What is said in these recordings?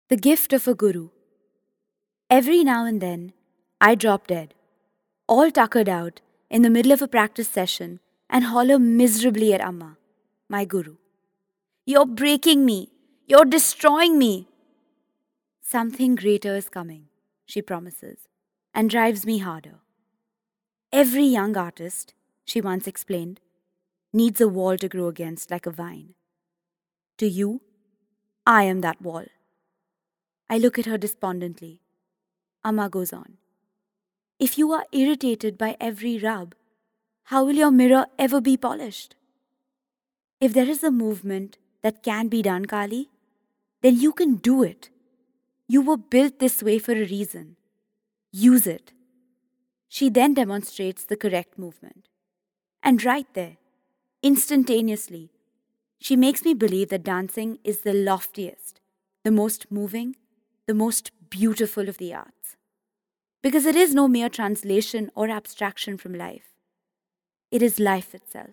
The gift of a guru. Every now and then, I drop dead, all tuckered out, in the middle of a practice session and holler miserably at Amma, my guru. You're breaking me! You're destroying me! Something greater is coming, she promises, and drives me harder. Every young artist, she once explained, needs a wall to grow against like a vine. To you, I am that wall. I look at her despondently. Amma goes on. If you are irritated by every rub, how will your mirror ever be polished? If there is a movement that can be done, Kali, then you can do it. You were built this way for a reason. Use it. She then demonstrates the correct movement. And right there, instantaneously, she makes me believe that dancing is the loftiest, the most moving, the most beautiful of the arts. Because it is no mere translation or abstraction from life. It is life itself.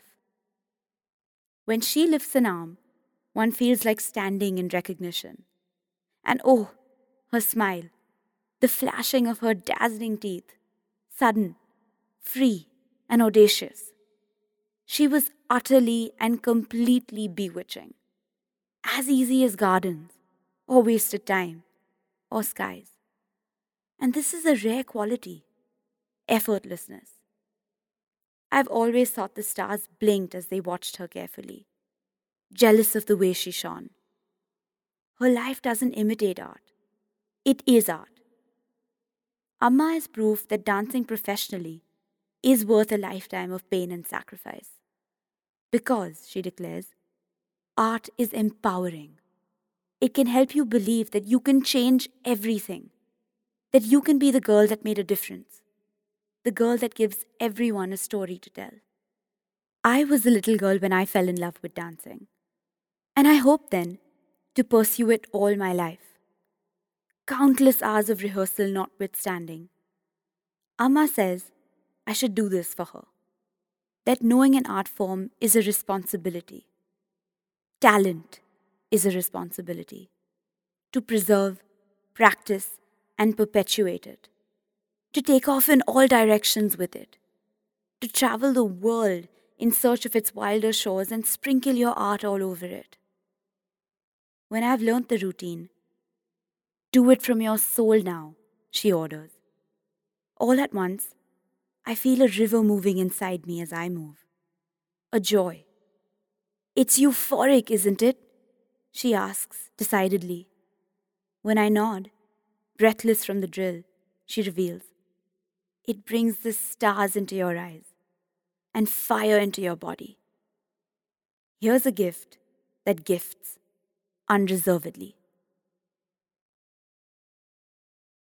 When she lifts an arm, one feels like standing in recognition. And oh, her smile, the flashing of her dazzling teeth, sudden, free, and audacious. She was utterly and completely bewitching. As easy as gardens, or wasted time, or skies. And this is a rare quality, effortlessness. I've always thought the stars blinked as they watched her carefully, jealous of the way she shone. Her life doesn't imitate art, it is art. Amma is proof that dancing professionally is worth a lifetime of pain and sacrifice. Because, she declares, art is empowering. It can help you believe that you can change everything, that you can be the girl that made a difference, the girl that gives everyone a story to tell. I was a little girl when I fell in love with dancing, and I hope then to pursue it all my life. Countless hours of rehearsal notwithstanding. Amma says I should do this for her, that knowing an art form is a responsibility. Talent is a responsibility to preserve, practice, and perpetuate it, to take off in all directions with it, to travel the world in search of its wilder shores and sprinkle your art all over it. When I've learnt the routine, do it from your soul now, she orders. All at once, I feel a river moving inside me as I move. A joy. It's euphoric, isn't it? She asks, decidedly. When I nod, breathless from the drill, she reveals. It brings the stars into your eyes and fire into your body. Here's a gift that gifts unreservedly.